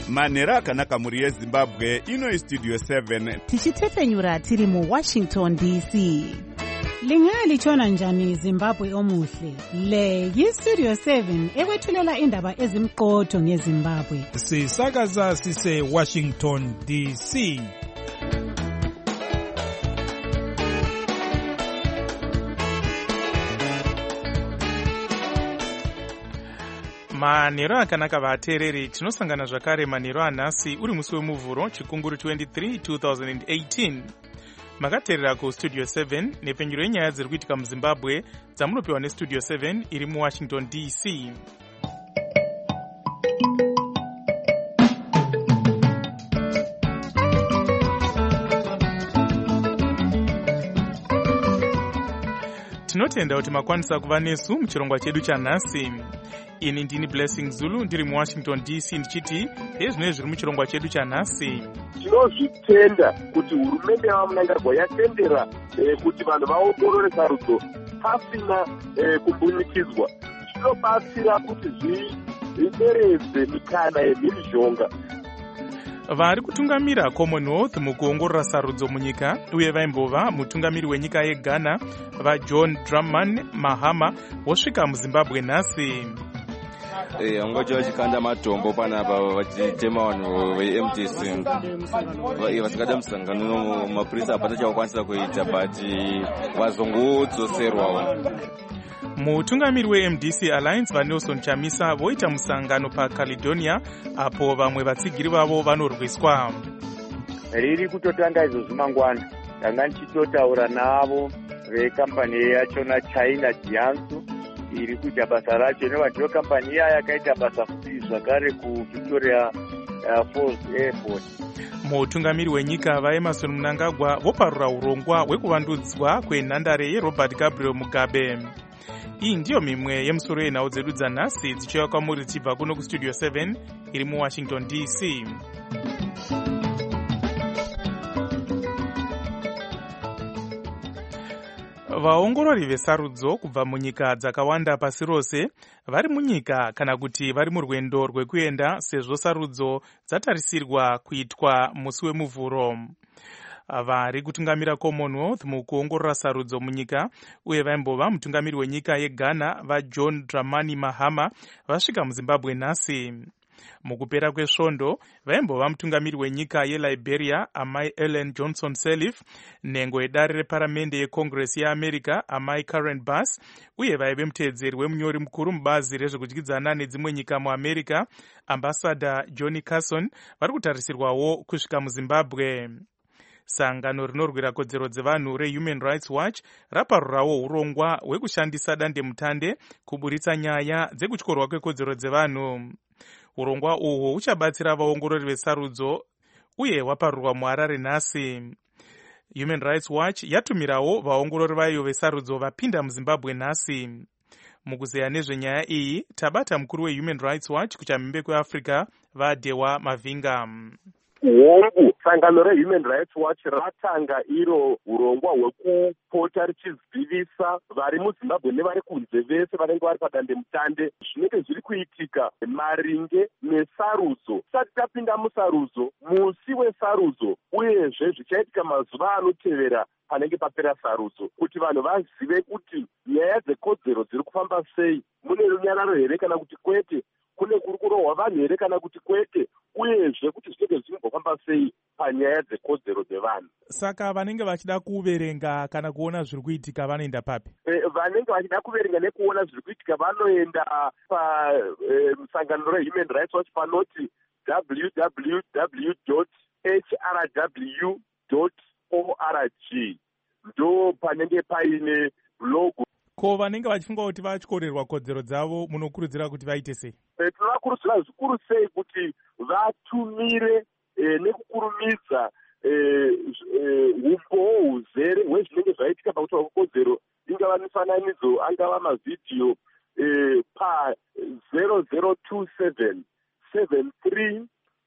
manhero akanaka mhuri yezimbabwe. Ino istudio 7 tichitefenyura tiri muWashington DC. Lingalitshona njani Zimbabwe omuhle? Le yistudio 7 ekwethulela indaba ezimqotho ngeZimbabwe. Sisakaza sise Washington DC. Manhero akanaka vateereri, tinosangana zvakare manhero anhasi uri musi wemuvhuro chikunguru 23 2018. Makateerera kustudio 7 nepfenyuro yenyaya dziri kuitika muZimbabwe dzamunopiwa nestudio 7 iri muWashington DC. Tinotenda kuti makwanisa kuva nesu muchirongwa chedu chanhasi. Ini ndini Blessing Zulu ndiri muWashington DC ndichiti ezvino zviri muchirongwa chedu chanhasi. Tinozvitenda kuti hurumende yaMnangagwa yatendera kuti vanhu vaongorore sarudzo pasina kumbunikidzwa. Zvinobatsira kuti zvideredze mikana yemhirizhonga. Vari kutungamira Commonwealth mukuongorora sarudzo munyika uye vaimbova mutungamiri wenyika yeGhana vaJohn Dramani Mahama vosvika muZimbabwe nhasi. Vangocha vachikanda matombo panapa vachitema vanhu veMDC vasingada musangano. Mapurisa hapana chavakwanisa kuita but vazongodzoserwawo. Mutungamiri weMDC Alliance vaNelson Chamisa voita musangano paCaledonia apo vamwe vatsigiri vavo vanorwiswa. Riri kutotanga izvozvi mangwana ndanga ndichitotaura navo vekampani yachona China Jiangsu iri kuita basa racho. Inova ndiyo kampani iya yakaita basa futi zvakare kuVictoria Falls Airport. Mutungamiri wenyika vaEmmerson Mnangagwa voparura urongwa hwekuvandudzwa kwenhandare yeRobert Gabriel Mugabe. Iyi ndiyo mimwe yemusoro yenhau dzedu dzanhasi dzichiuya kwamuri tichibva kuno kustudio 7 iri muWashington DC. Vaongorori vesarudzo kubva munyika dzakawanda pasi rose vari munyika kana kuti vari murwendo rwekuenda sezvo sarudzo dzatarisirwa kuitwa musi wemuvhuro. Vari kutungamira Commonwealth mukuongorora sarudzo munyika uye vaimbova mutungamiri wenyika yeGhana vaJohn Dramani Mahama vasvika muZimbabwe nhasi. Mukupera kwesvondo vaimbova mutungamiri wenyika yeLiberia amai Ellen Johnson Sirleaf, nhengo yedare reparamende yeCongress yeAmerica amai Karen Bass uye vaive muteedzeri wemunyori mukuru mubazi rezvekudyidzana nedzimwe nyika muAmerica ambassador Johnny Carson vari kutarisirwawo kusvika muZimbabwe. Sangano rinorwira kodzero dzevanhu reHuman Rights Watch raparurawo urongwa hwekushandisa dandemutande kuburitsa nyaya dzekutyorwa kwekodzero dzevanhu. Urongwa uhwo huchabatsira vaongorori vesarudzo uye hwaparurwa muHarare nhasi. Human Rights Watch yatumirawo vaongorori vayo vesarudzo vapinda muZimbabwe nhasi. Mukuzeya nezvenyaya iyi tabata mukuru weHuman Rights Watch kuchamhembe kweAfrica vaDewa Mavinga. Hongu sangano reHuman Rights Watch ratanga iro urongwa hwekupota richizivisa vari muZimbabwe nevari kunze vese vanenge vari padandemutande zvinenge zviri kuitika maringe nesarudzo. Tisati tapinda musarudzo, musi wesarudzo uyezve zvichaitika mazuva anotevera panenge papera sarudzo, kuti vanhu vazive kuti nyaya dzekodzero dziri kufamba sei, mune runyararo here kana kuti kwete, kune kuri kurohwa vanhu here kana kuti kwete, uyezve kuti zvinenge zvinombofamba sei panyaya dzekodzero dzevanhu. Saka vanenge vachida kuverenga kana kuona zviri kuitika vanoenda papi? Vanenge vachida kuverenga nekuona zviri kuitika vanoenda pasangano reHuman Rights Watch panoti www.hrw.org ndo panenge paine blog. Ko vanenge vachifunga kuti vatyorerwa kodzero dzavo munokurudzira kuti vaite sei? Tinovakurudzira zvikuru sei kuti vatumire nekukurumidza umboo huzere hwezvinenge zvaitika pakutorwa kwekodzero, ingava mifananidzo angava mavhidhiyo pa 0027 73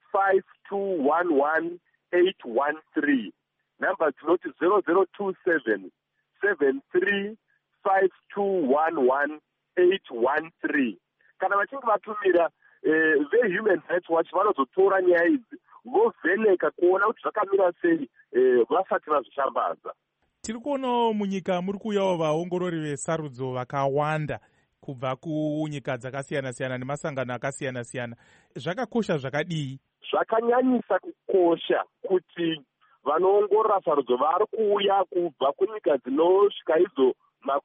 5211 813. Namba dzinoti 0027 73 5211 813. Kana vachinge vatumira vehuman rights watch vanozotora nyaya idzi vovheneka kuona kuti zvakamira sei vasati vazvishambaza. Tiri kuonawo munyika muri kuuyawo vaongorori vesarudzo vakawanda kubva kunyika dzakasiyana-siyana nemasangano akasiyana-siyana. Zvakakosha zvakadii? Zvakanyanyisa kukosha kuti vanoongorora sarudzo vari kuuya kubva kunyika dzinosvika idzo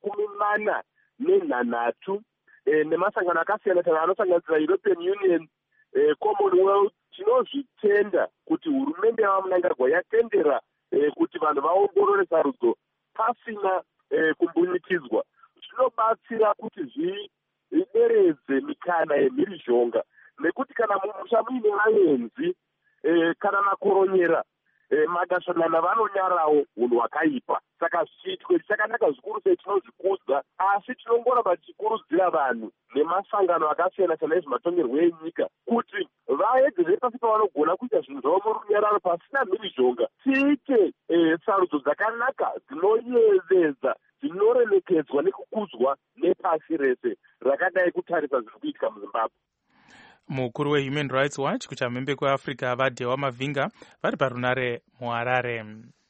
43 nemasangano akasiyana-siyana anosanganisira European Union, Commonwealth. Tinozvitenda kuti hurumende yavamunangagwa yatendera kuti vanhu vaongorore sarudzo pasina kumbunikidzwa. Zvinobatsira kuti zvideredze mikana yemhirizhonga, nekuti kana mumusha muine vaenzi kana makoronyera madasonana vanonyarawo unhu hwakaipa. Saka zviitwe chakanaka zvikuru sei tinozvikudza, asi tinongoramba tichikurudzira vanhu nemasangano akasiyana-siyana ezvematongerwo enyika kuti vaedzere pasi pavanogona kuita zvinhu zvavo murunyararo pasina mhirizhonga. Tiite sarudzo dzakanaka dzinoyevedza, dzinoremekedzwa nekukudzwa nepasi rese rakadai kutarisa zviri kuitika muZimbabwe. Mukuru weHuman Rights Watch kuchamhembe kweAfrica vaDhewa Mavhinga vari parunare muHarare.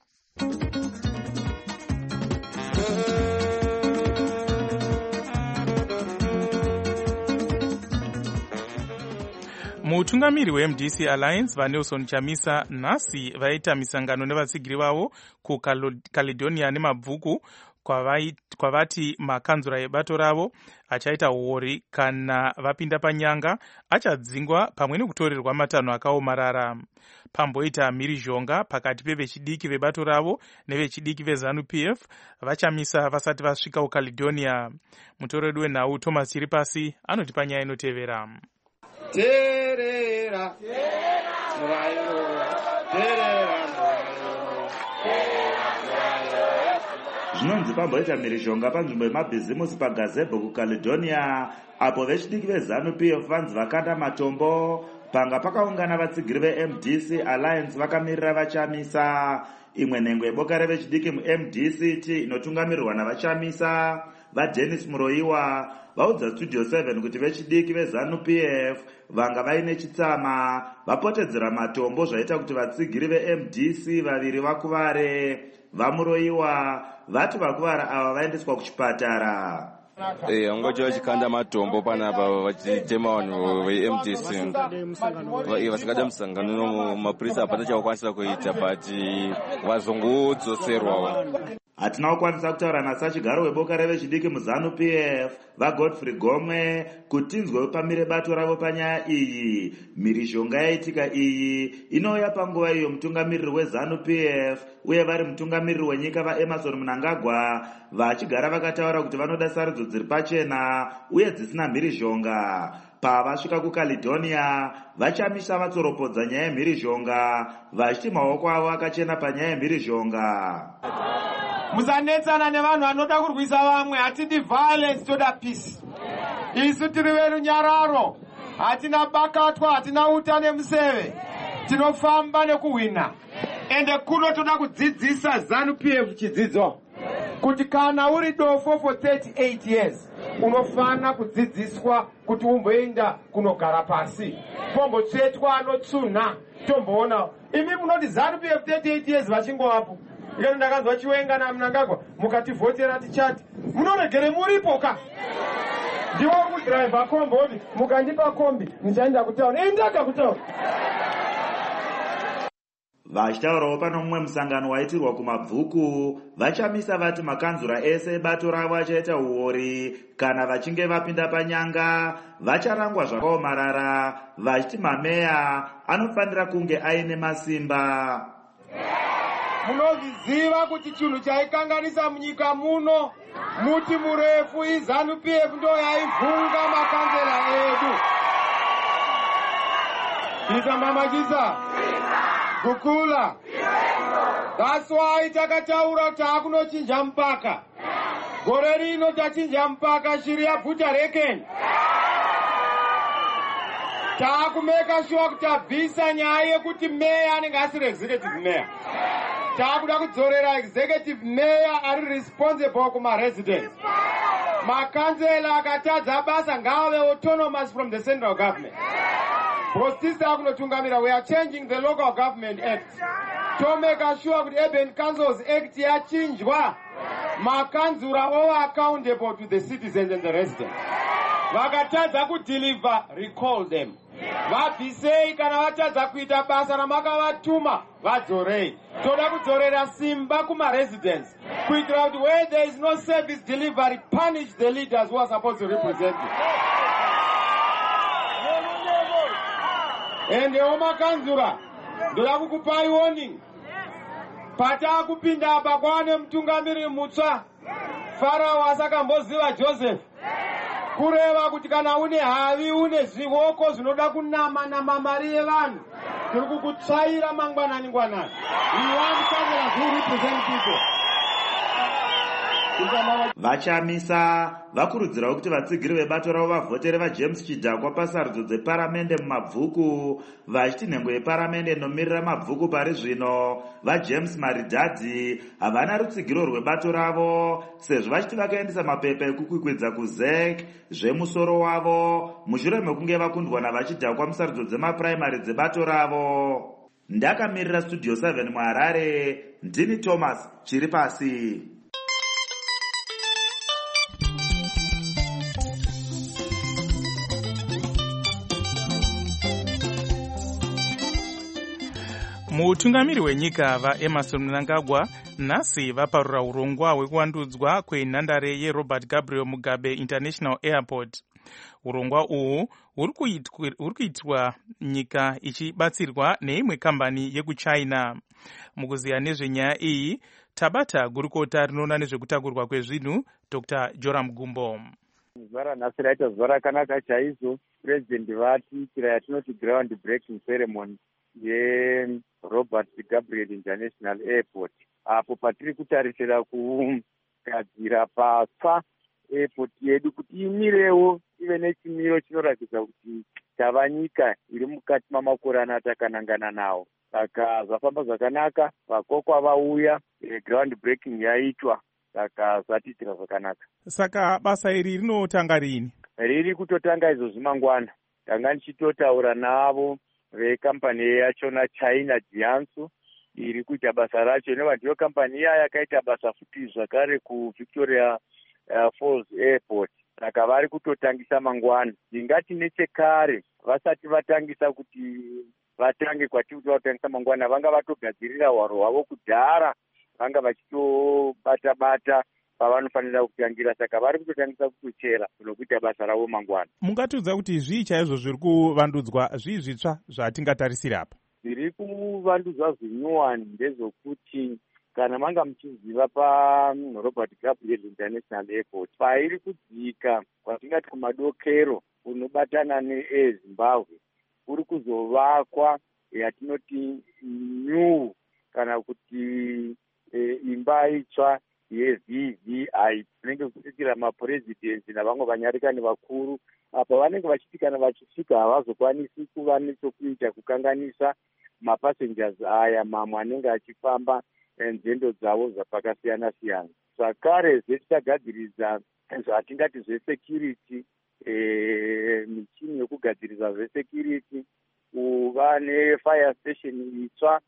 Mutungamiri weMDC Alliance vaNelson Chamisa nhasi vaita misangano nevatsigiri vavo kuCaledonia nemabvuku kwavati makanzura ebato ravo achaita uori kana vapinda panyanga achadzingwa pamwe nekutorerwa matanho akaomarara. Pamboita mhirizhonga pakati pevechidiki vebato ravo nevechidiki veZANU-PF vachamisa vasati vasvika kuCaledonia. Mutoredi wenhau Thomas Chiripasi anoti panyaya inotevera. Terera zvinonzi pamboita mhirizhonga panzvimbo yemabhizimusi paGazebo kuCaledonia, apo vechidiki veZANU-PF vanzi vakanda matombo panga pakaungana vatsigiri veMDC Alliance vakamirira vachamisa. Imwe nhengo yeboka revechidiki muMDCT inotungamirirwa navachamisa vaDennis Muroiwa vaudza Studio 7 kuti vechidiki veZANU-PF vanga vaine chitsama vapotedzera matombo zvaita kuti vatsigiri veMDC vaviri vakuvare. Vamuroiwa vati vakuvara ava vaendeswa kuchipatara. Ungoti vachikanda matombo panapa vachitema vanhu veMDC vasingada musangano, mapurisa hapana chavakwanisa kuita but vazongodzoserwawo. Hatina kukwanisa kutaura nasachigaro weboka revechidiki muZANU-PF vaGodfrey Gomwe kuti tinzwe pamire bato ravo panyaya iyi. Mhirizhonga yaitika iyi inouya panguva iyo mutungamiriri weZANU-PF uye vari mutungamiriri wenyika vaEmerson Mnangagwa vachigara vakataura kuti vanoda sarudzo dziri pachena uye dzisina mhirizhonga. Pavasvika kuCaledonia vachamisa vatsoropodza nyaya yemhirizhonga vachiti maoko avo akachena panyaya yemhirizhonga. Musanetsana nevanhu vanoda kurwisa vamwe. Hatidi violence, toda peace. Isu tiri verunyararo, hatina bakatwa, hatina uta nemuseve, tinofamba nekuhwina. Ende kuno toda kudzidzisa ZANU-PF chidzidzo kuti kana uri dofo for 38 years unofana kudzidziswa kuti umboenda kunogara pasi, pombotsvetwa anotsunha tomboona. Imi munoti ZANU-PF 38 years vachingovapo. Ikati ndakanzwa Chiwenga naMnangagwa mukativhotera tichati munoregere muripoka. Ndiwo kudrive kombi, mukandipa kombi ndichaenda kutaura. Endaka kutaura. Vachitaurawo pano mumwe musangano waitirwa kumabvuku vachamisa vati makanzura ese ebato ravo achaita uori kana vachinge vapinda panyanga vacharangwa zvakaomarara, vachiti mameya anofanira kunge aine masimba. Munozviziva kuti chinhu chaikanganisa munyika muno muti murefu iZANU-PF ndo yaivhunga makanzera edu. Isamamachisa kukula. That's why takataura takunochinja mpaka. Gore rino tachinja mpaka shiri yabvuta reken. Takumeka sure kuti tabvisa nyaya yekuti meya anenge asiri executive mayor. Takuda kudzorera executive mayor ari responsible kuma residents. Makansela akatadza basa ngave autonomous from the central government. Because this takunotungamira, we are changing the Local Government Act to make sure that Urban Councils Act yachinjwa. Makanzura all accountable to the citizens and the residents. Vakatadza kudeliver, recall them. Vabvisei kana vatadza kuita basa ramakavatuma vadzorei. Toda kudzorera simba kuma-residents kuitira kuti where there is no service delivery, punish the leaders who are supposed to represent you. Ende omakanzura ndoda kukupai warning. Pata kupinda apa kwane mtungamiri mutsva Farao asakamboziva Joseph kureva kuti kana une havi une zvioko zvinoda kunama mari yevanhu tiri kukutsvaira mangwanani ngwanani. We want cameras who represent people. Vachamisa vakurudzirawo kuti vatsigiri vebato ravo vavhotere vaJames Chidhakwa pasarudzo dzeparamende mumabvuku, vachiti nhengo yeparamende inomirira mabvuku pari zvino vaJames Maridhadzi havana rutsigiro rwebato ravo sezvo vachiti vakaendesa mapepa ekukwikwidza kuZEC zvemusoro wavo mushure mekunge vakundwa navaChidhakwa musarudzo dzemapuraimari dzebato ravo. Ndakamirira Studio 7 muHarare, ndini Thomas chiri pasi. Mutungamiri wenyika vaEmmerson Mnangagwa nhasi vaparura urongwa hwekuvandudzwa kwenhandare yeRobert Gabriel Mugabe International Airport. Urongwa uhu huri kuitwa nyika ichibatsirwa neimwe kambani yekuChina. Mukuziya nezvenyaya iyi, tabata gurukota rinoona nezvekutakurwa kwezvinhu Dr. Joram Gumbo. Zuva ranhasi raita zuva rakanaka chaizvo. President vatiitira yatinoti ground breaking ceremony yeRobert Gabriel International Airport, apo patiri kutarisira kugadzira patsva airport yedu kuti imirewo ive nechimiro chinoratidza kuti tava nyika iri mukati mamakore atakanangana nawo. Saka zvafamba zvakanaka, vakokwa vauya, ground breaking yaitwa, saka zvatiitira zvakanaka. Saka basa iri rinotanga rini? Riri kutotanga izvozvi mangwana. Tanga ndichitotaura navo vekampani yachona China Jiangsu iri kuita basa racho, inova ndiyo kampani iya yakaita basa futi zvakare kuVictoria Falls Airport. Saka vari kutotangisa mangwana. Ndingati nechekare vasati vatangisa kuti vatange kwatiri kuti vatangisa mangwana, vanga vatogadzirira hwaro hwavo kudhara, vanga vachitobata pavanofanira kutangira. Saka vari kutotangisa kutochera nokuita basa ravo mangwana. Mungatiudza kuti zvii chaizvo zviri kuvandudzwa, zvii zvitsva zvatingatarisira apa? Zviri kuvandudzwa zvinyuwani ndezvokuti kana manga muchiziva paRobert Gabriel International Airport pairi kudzika kwatingati kumadokero unobatana neZimbabwe, kuri kuzovakwa yatinoti new kana kuti imba itsva yeVVI inenge kusikira mapurezidenzi navamwe vanyarikani vakuru. Apa vanenge vachiti kana vachisvika havazokwanisi kuva nechokuita kukanganisa mapassengers aya mamwe anenge achifamba nzendo dzavo zvapakasiyana siyana. Zvakare tichagadziridza zvatingati zvesecurity, michini yokugadzirisa zvesecurity, kuva nefire station itsva,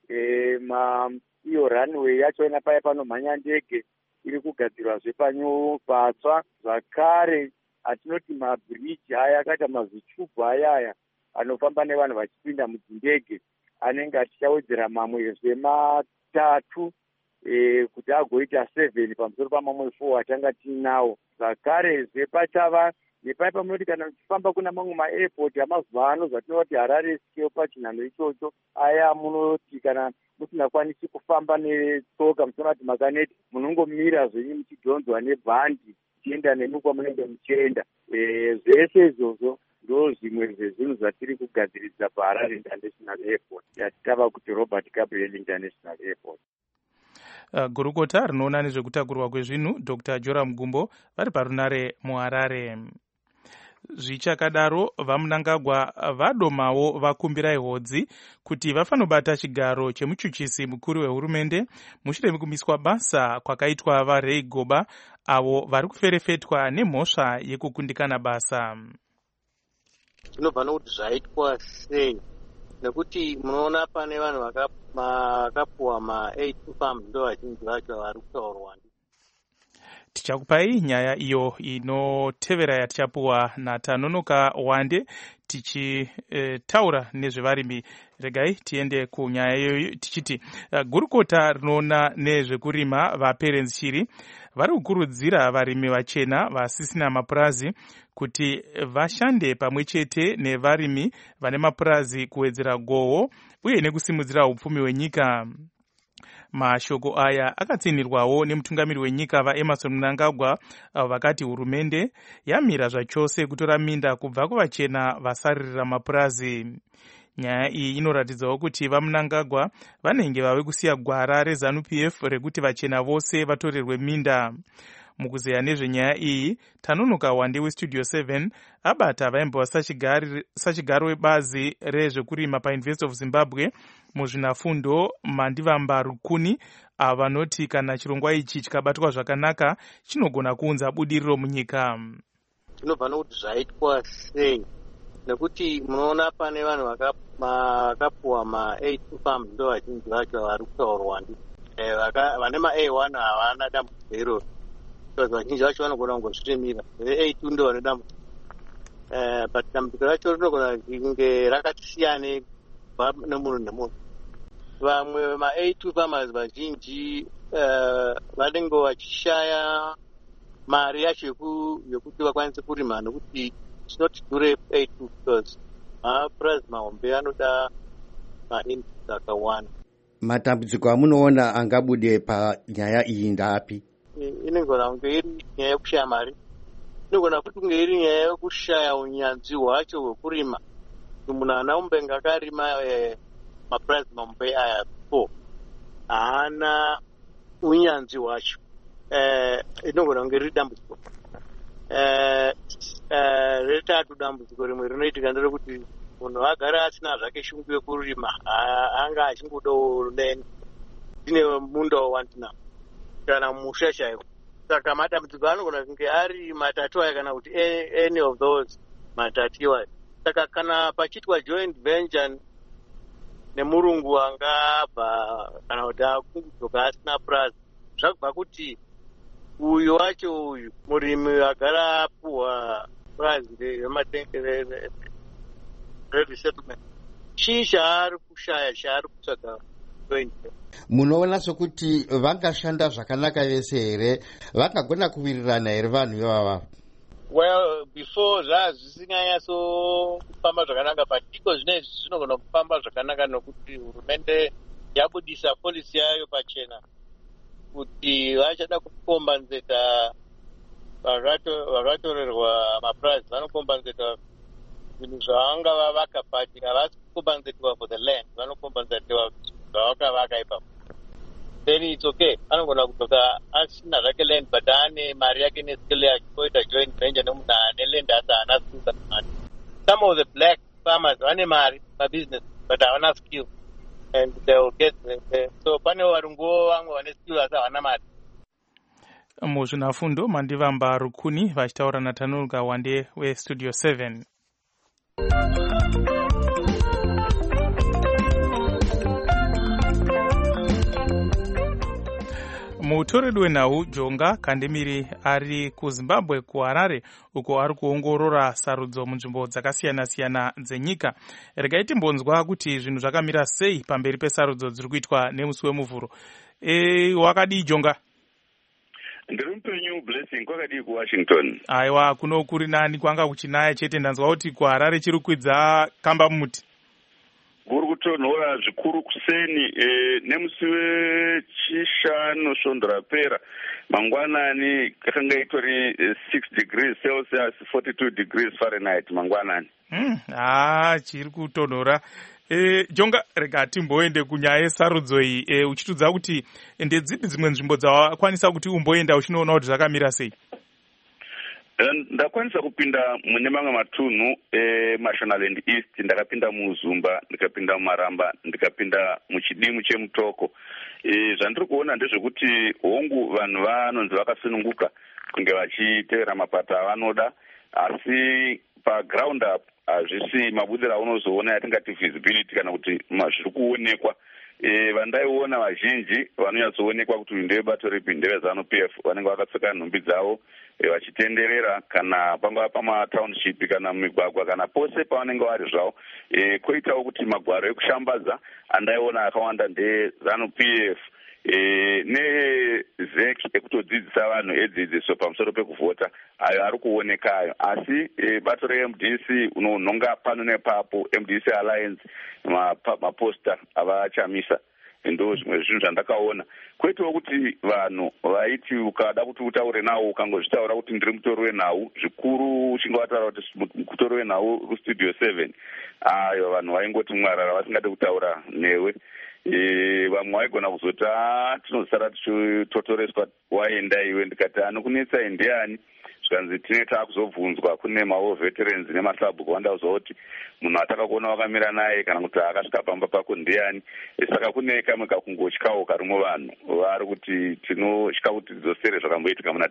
iyo runway yacho ina paya panomhanya ndege iri kugadzirwa patsva. Zvakare atinoti mabridge aya akaita mazvichubhu ayaya anofamba nevanhu vachipinda mudzindege anenge achichawedzera mamwe zvematatu kuti agoita 7 pamusoro pamamwe 4 atanga tinawo. Zvakare zvepachava nepaipa munoti kana uchifamba kuna mamwe maairport amazuva ano zvatinoti Harare scale pachinhano ichocho, aya munoti kana musingakwanisi kufamba netsoka musinoti makaneti, munongomira zvenyu muchidhonzwa nebhandi tienda nemi kwamunenge muchienda. Zvese izvozvo ndo zvimwe zvezvinhu zvatiri kugadziridza paHarare International Airport yatitava kuti Robert Gabriel International Airport. Gurukota rinoona nezvekutakurwa kwezvinhu Dr. Joram Gumbo vari parunare muHarare. Zvichakadaro vaMnangagwa vadomawo vakumbira ihodzi kuti vafanobata chigaro chemuchuchisi mukuru wehurumende mushure mekumiswa basa kwakaitwa vaRay Goba avo vari kuferefetwa nemhosva yekukundikana basa. Tinobva nokuti zvaitwa sei nekuti munoona pane vanhu vakapuwa ma-8 farms ndo vazhinji vacho vari kutaurwa. Tichakupai nyaya iyo inotevera yatichapuwa naTanonoka Wande tichitaura nezvevarimi. Regai tiende kunyaya iyoyo tichiti gurukota rinoona nezvekurima vaPerens Shiri vari kukurudzira varimi vachena vasisina mapurazi kuti vashande pamwe chete nevarimi vane mapurazi kuwedzera gohwo uye nekusimudzira upfumi hwenyika. Mashoko aya akatsinirwawo nemutungamiri wenyika vaEmmerson Mnangagwa vakati hurumende yamira zvachose kutora minda kubva kuvachena vasaririra mapurazi. Nyaya iyi inoratidzawo kuti vaMnangagwa vanenge vave kusiya gwara reZANU-PF rekuti vachena vose vatorerwe minda. Mukuzeya nezvenyaya iyi, Tanonoka Wande weStudio 7 abata vaimbova sachigaro webazi rezvekurima paUniversity of Zimbabwe muzvinafundo Mandivamba Rukuni vanoti kana chirongwa ichi chikabatwa zvakanaka chinogona kuunza budiriro munyika. Tinobva nokuti zvaitwa sei nekuti munoona pane vanhu vakapuwa ma-8 farms ndo vazhinji vacho vari kutaurwa vane ma-A1 havana dambudziko iroro. Vazhinji vacho vanogona kungozvirimira, ve-A2 ndo vane dambudziko. But dambudziko racho rinogona kunge rakasiyana nemunhu nemunhu. Vamwe ma-A2 farmers vazhinji vanenge vachishaya mari yacho yokuti vakwanise kurima nokuti it's not dure A2 because mapurazi mahombe anoda ma-inputs akawanda. Matambudziko amunoona angabude panyaya iyi ndapi? Inogona kunge iri nyaya yekushaya mari, inogona futi kunge iri nyaya yekushaya unyanzvi hwacho hwekurima. Munhu ana umbenga akarima mapurazi mahombe aya before haana unyanzvi hwacho, inogona kunge riri dambudziko. Retatu dambudziko rimwe rinoitika nderekuti munhu agara asina zvake shungu yekurima, anga achingodawo ine munda wawandina kana musha chaiwo. Saka matambudziko anogona kunge ari matatu aya kana kuti any of those matatu iwayo. Saka kana pachiitwa joint venture nemurungu angabva kana kuti akudzoka asina purazi, zvakubva kuti uyu wacho uyu murimi agara apuwa purazi resettlement chii chaari kushaya chaari kutsvaga joint venture. Munoona sokuti vangashanda zvakanaka vese here, vangagona kuwirirana here vanhu ivava? Well, before zvisinganyatso-kufamba zvakanaka, but iko zvinezvi zvinogona kufamba zvakanaka nokuti hurumende yabudisa polisi yayo pachena kuti vachada kukombanzeta vakatorerwa mapurazi, vanokombanzeta zvinhu zvavanga vavaka, but havasi kukombanzetiwa for the land, vanokombanzetiwa zvavakavaka ipapo. Then it's okay. Anogona kutoka asina zvake land but ane mari yake neskill yake koita joint venture nemunhu ane land asi haana skill mari. Some of the black farmers vane mari mabusiness but havana skill and they will get so pane varunguwo vamwe vane skill asi havana mari. Muzvinafundo Mandivamba Rukuni vachitaura naTanonoka Wande weStudio 7. Mutoredi wenhau Jonga Kandemiri ari kuZimbabwe kuHarare uko ari kuongorora sarudzo munzvimbo dzakasiyana-siyana dzenyika. Regai timbonzwa kuti zvinhu zvakamira sei pamberi pesarudzo dziri kuitwa nemusi wemuvhuro. Wakadii Jonga? Ndiri mupenyu Blessing, kwakadii kuWashington? Aiwa, kuno kuri nani, kwanga kuchinaya chete. Ndanzwa kuti kuHarare chiri kwidza kamba mumuti. Kuri kutonhora zvikuru kuseni nemusi wechishanu svondo rapera mangwanani kakanga itori 6 degrees Celsius 42 degrees Fahrenheit mangwanani. Chiri kutonhora. Jonga, rega timboende kunyaya yesarudzo iyi. Uchitudza kuti ndedzipi dzimwe nzvimbo dzawakwanisa kuti umboenda uchinoona kuti zvakamira sei? ndakwanisa kupinda mune mamwe matunhu eMashonaland East. Ndakapinda muZumba, ndikapinda muMaramba, ndikapinda muchidimu chemutoko. Zvandiri kuona ndezvekuti hongu vanhu vanonzi vakasununguka kunge vachitevera mapato avanoda, asi paground up hazvisi mabudiro aunozoona yatingati visibility kana kuti zviri kuonekwa. Vandaiona vazhinji vanonyatsoonekwa kuti ndevebato ripi, ndeveZANU-PF, vanenge vakapfeka nhumbi dzavo vachitenderera kana pangava pamatownship kana mumigwagwa kana pose pavanenge vari zvavo. Koitawo kuti magwaro ekushambadza andaiona akawanda ndeZANU-PF nezek ekutodzidzisa vanhu edzidziso pamusoro pekuvhota, ayo ari kuonekayo. Asi bato reMDC unonhonga pano nepapo, MDC Alliance, maposta avachamisa, ndo zvimwe zvinhu zvandakaona. Kweitawo kuti vanhu vaiti ukada kuti utaure nawo ukangozvitaura kuti ndiri mutori wenhau, zvikuru uchinge wataura kuti mutori wenhau kustudio 7, ayo vanhu vaingoti mwarara vasingade kutaura newe. Vamwe vaigona kuzoti tinosara tichitotoreswa waenda iwe. Ndikati anokunetsa ndiani? Zvikanzi tine taakuzobvunzwa kune mawo veterans nemasabhuku vandaudzwa kuti munhu atakakuona wakamira naye kana kuti akasvika pamba pako ndiani. Saka kune kamwe kakungotyawo karimwo vanhu vari kuti tinotya kuti dzosere zvakamboitika muna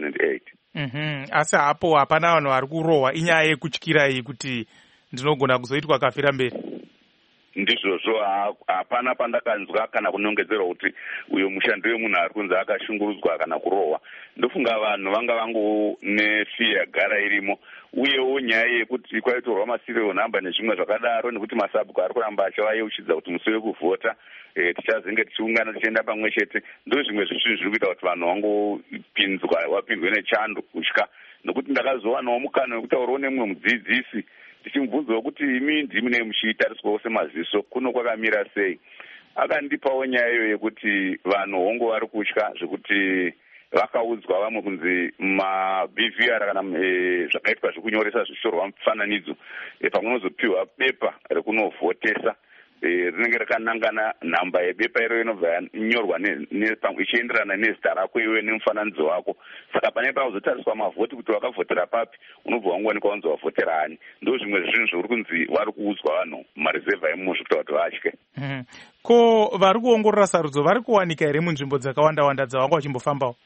2008. Asi hapo hapana vanhu vari kurohwa inyaya yekutyira iyi kuti ndinogona kuzoitwa kafira mberi? Ndizvozvo hapana pandakanzwa kana kunongedzerwa kuti uyo mushandi wemunhu ari kunzi akashungurudzwa kana kurohwa. Ndofunga vanhu vanga vango nefiya gara irimo, uyewo nyaya yekuti kwaitorwa maserial number nezvimwe zvakadaro, nekuti masabhuku ari kuramba achavayeuchidza kuti musi wekuvhota tichazenge tichiungana tichienda pamwe chete. Ndo zvimwe zvezvinhu zviri kuita kuti vanhu wapindwe nechando kutya, nokuti ndakazowanawo mukana wekutaurawo nemumwe mudzidzisi tichimubvunzawo kuti imi ndimune muchitariswawo semaziso kuno kwakamira sei. Akandipawo nyaya iyo yekuti vanhu hongo vari kutya zvekuti vakaudzwa vamwe kunzi maBVR kana zvakaitwa zvekunyoresa zvichitorwa mufananidzo pamwe unozopiwa bepa rekunovhotesa rinenge rakanangana nhamba yebepa iro inobva yanyorwa ichienderana nezita rako iwe nemufananidzo wako. Saka pane pakuzotariswa mavhoti kuti wakavhotera papi, unobva wangowanikwa wanzi wavhotera ani. Ndo zvimwe zvinhu zvauri kunzi vari kuudzwa vanhu mumarizevha emo zvikuita kuti vatye. Ko vari kuongorora sarudzo vari kuwanika here munzvimbo dzakawanda-wanda dzavanga vachimbofambawo?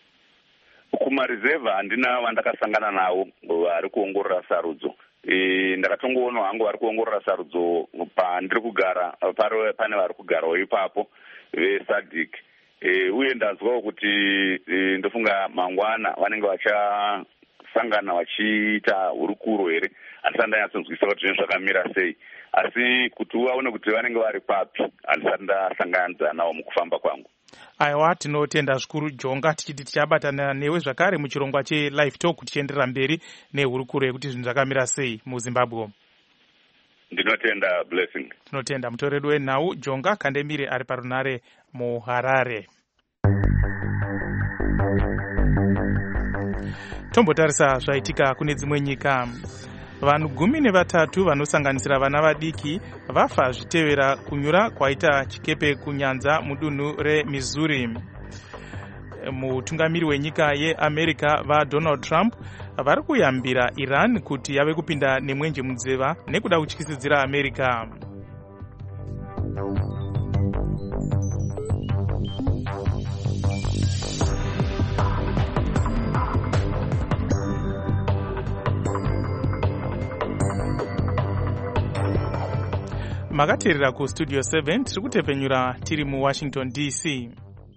Kumarizevha handina vandakasangana navo vari kuongorora sarudzo. Ndakatongoona hangu vari kuongorora sarudzo pandiri kugara, pane vari kugarawo ipapo veSADC. Uye ndazwawo kuti ndofunga mangwana vanenge vachasangana vachiita hurukuro here, handisati ndanyatsonzwisisa kuti zvinhu zvakamira sei. Asi kuti uvaone kuti vanenge vari papi handisati ndasangana navo mukufamba kwangu. Aiwa, tinotenda zvikuru Jonga, tichiti tichabatana newe zvakare muchirongwa cheLive Talk tichienderera mberi nehurukuro yekuti zvinhu zvakamira sei muZimbabwe. Ndinotenda Blessing. Tinotenda mutoredu wenhau Jonga Kandemire ari parunare muHarare. Tombotarisa zvaitika kune dzimwe nyika. Vanhu 13 vanosanganisira vana vadiki vafa zvitevera kunyura kwaita chikepe kunyanza mudunhu reMissouri. Mutungamiri wenyika yeAmerica vaDonald Trump vari kuyambira Iran kuti yave kupinda nemwenje mudzeva nekuda kutyisidzira America. Makateerera kustudio 7 tiri kutepenyura tiri muWashington DC.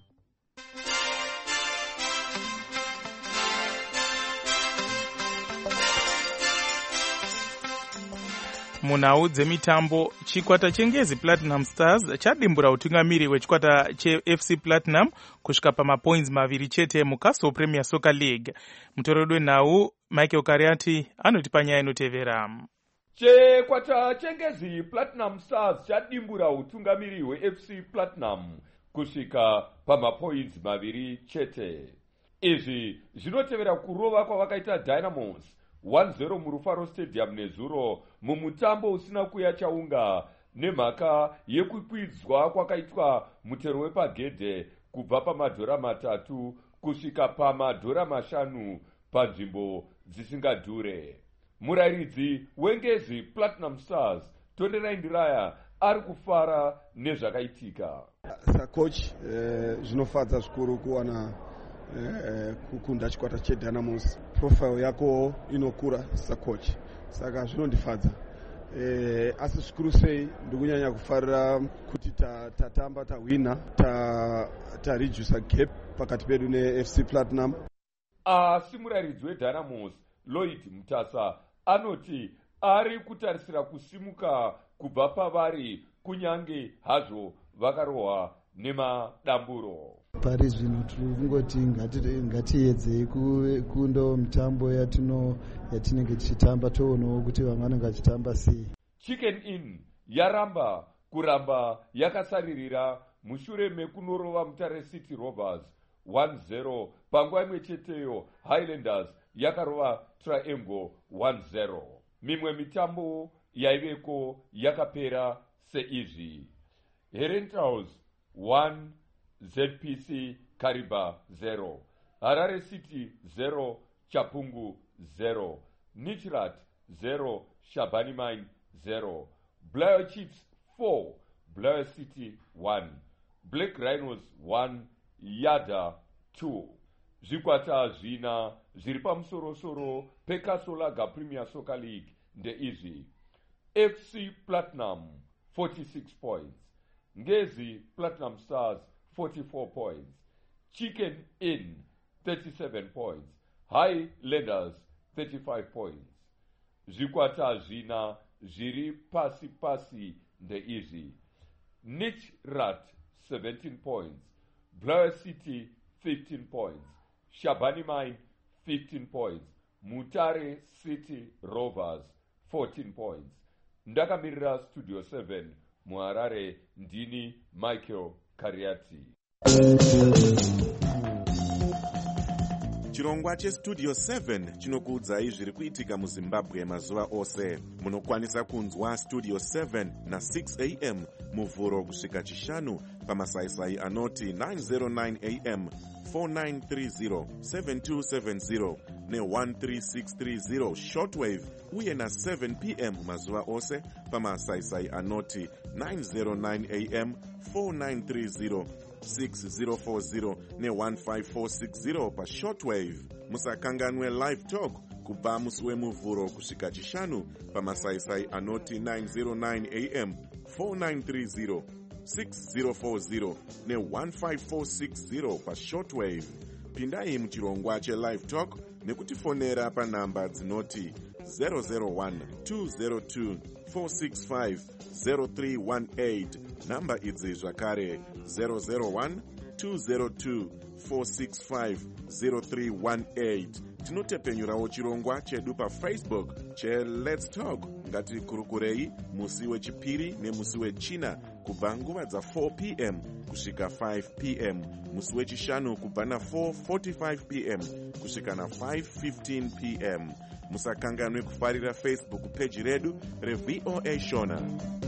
Munhau dzemitambo, chikwata chengezi Platinum Stars chadimbura utungamiri wechikwata cheFC Platinum kusvika pamapoints 2 chete muCastle Premier Soccer League. Mutoredo wenhau Michael Kariati anoti panyaya inotevera. Chikwata chengezi Platinum Stars chadimbura utungamiri weFC Platinum kusvika pamapoints 2 chete. Izvi zvinotevera kurova kwavakaita Dynamos 1-0 muRufaro Stadium nezuro mumutambo usina kuya chaunga nemhaka yekukwidzwa kwakaitwa mutero wepagedhe kubva pamadhora 3 kusvika pamadhora 5 panzvimbo dzisingadhure. Murayiridzi wengezi Platinum Stars Tonderai Ndiraya ari kufara nezvakaitika. Coach, zvinofadza zvikuru kuwana kukunda chikwata cheDynamos. Profile yako inokura sacoach, saka zvinondifadza. Asi zvikuru sei ndikunyanya kufarira kuti tatamba tawina tareduce gap pakati pedu neFC Platinum. Asi murayiridzi weDynamos Lloyd Mutasa anoti ari kutarisira kusimuka kubva pavari kunyange hazvo vakarohwa nemadamburo. Pari zvino tiri kungoti ngatiedzei kundo mitambo yatinenge tichitamba toonawo kuti vamwe vanenge vachitamba sei. Chicken Inn yaramba yakasaririra mushure mekunorova Mutare City Rovers 1-0 panguva imwe cheteyo. Highlanders yakarova Triangle 1-0. Mimwe mitambo yaiveko yakapera seizvi: Herentals 1, ZPC Kariba 0, Harare City 0, Chapungu 0, Nichirat 0, Shabani Mine 0, Blair Chiefs 4, Blair City 1, Black Rhinos 1, Yada 2. Zvikwata zvina zviri pamusoro peKasolaga Premier Soccer League ndeizvi: FC Platinum 46 points, Ngezi Platinum Stars 44 points, Chicken Inn 37 points, Highlanders 35 points. Zvikwata zvina zviri pasi ndeizvi: Nichrat 17 points, Blair City 15 points, Shabani Mine 15 points, Mutare City Rovers 14 points. Ndakamirira Studio 7 muHarare, ndini Michael Kariati. Chirongwa cheStudio 7 chinokuudzai zviri kuitika muZimbabwe mazuva ose. Munokwanisa kunzwa Studio 7 na 6 am muvhuro kusvika chishanu pamasaisai anoti 909 am, 4930, 7270 ne13630 shortwave uye na 7 pm mazuva ose pamasaisai anoti 909 am, 4930, 6040 ne15460 pashortwave. Musakanganwe live talk kubva musi wemuvhuro kusvika chishanu pamasaisai anoti 909 am, 4930, 6040 ne15460 pashortwave. Pindai muchirongwa chelive talk nekutifonera panhamba dzinoti 001 202 465 0318. Namba idzi zvakare 001 202 465 0318. Tinotepenyurawo chirongwa chedu paFacebook cheLet's Talk. Ngatikurukurei musi wechipiri nemusi wechina kubva nguva dza4 pm kusvika 5 pm, musi wechishanu kubva na4:45 pm kusvika na5:15 pm. Musakanganwe kufarira Facebook page redu reVOA Shona.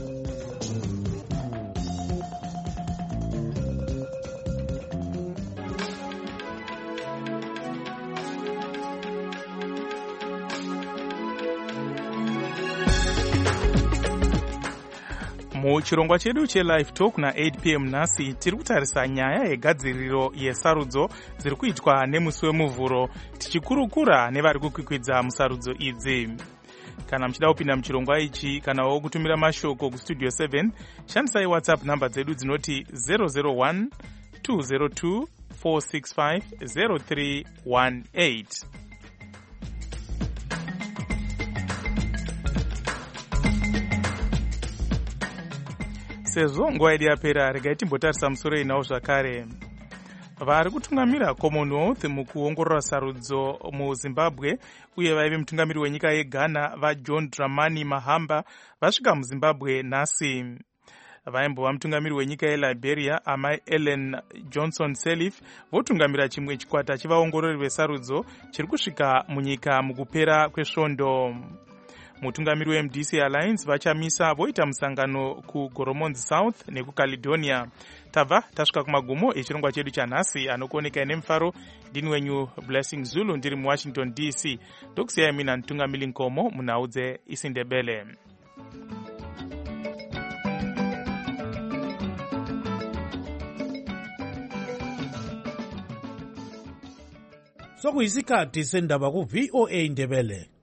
Muchirongwa chedu chelive talk na8 pm nhasi tiri kutarisa nyaya yegadziriro yesarudzo dziri kuitwa nemusi wemuvhuro, tichikurukura nevari kukwikwidza musarudzo idzi. Kana muchida kupinda muchirongwa ichi kanawo kutumira mashoko kustudio 7, shandisai WhatsApp namba dzedu dzinoti 001 202 465 0318. Sezvo nguva yedu yapera, regai timbotarisa musoro inawo zvakare. Vari kutungamira Commonwealth mukuongorora sarudzo muZimbabwe uye vaive mutungamiri wenyika yeGhana vaJohn Dramani Mahamba vasvika muZimbabwe nhasi. Vaimbova mutungamiri wenyika yeLiberia amai Ellen Johnson Sirleaf votungamira chimwe chikwata chevaongorori vesarudzo chiri kusvika munyika mukupera kwesvondo. mutungamiri weMDC Alliance vachamisa voita musangano kuGoromonzi South nekuCaledonia. Tabva tasvika kumagumo echirongwa chedu chanhasi anokuoneka nemufaro. Ndini wenyu Blessing Zulu ndiri muWashington DC. Ndokusiyai mina Ntungamiri Nkomo munhau dzeIsindebele. Sokuyisikhathi sendaba ku VOA Ndebele.